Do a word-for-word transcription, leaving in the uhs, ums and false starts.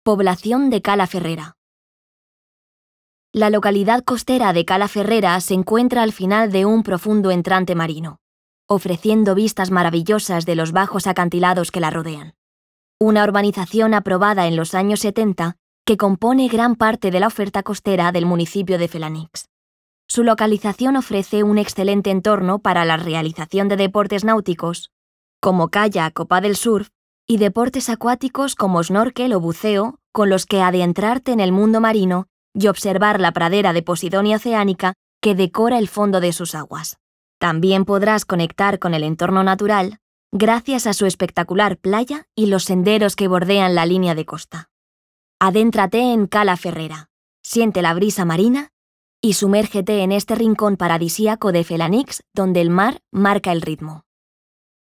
Población de Cala Ferrera. La localidad costera de Cala Ferrera se encuentra al final de un profundo entrante marino, ofreciendo vistas maravillosas de los bajos acantilados que la rodean. Una urbanización aprobada en los años setenta que compone gran parte de la oferta costera del municipio de Felanix. Su localización ofrece un excelente entorno para la realización de deportes náuticos, como kayak o paddle surf, y deportes acuáticos como snorkel o buceo, con los que adentrarte en el mundo marino y observar la pradera de Posidonia oceánica que decora el fondo de sus aguas. También podrás conectar con el entorno natural gracias a su espectacular playa y los senderos que bordean la línea de costa. Adéntrate en Cala Ferrera, siente la brisa marina y sumérgete en este rincón paradisíaco de Felanix donde el mar marca el ritmo.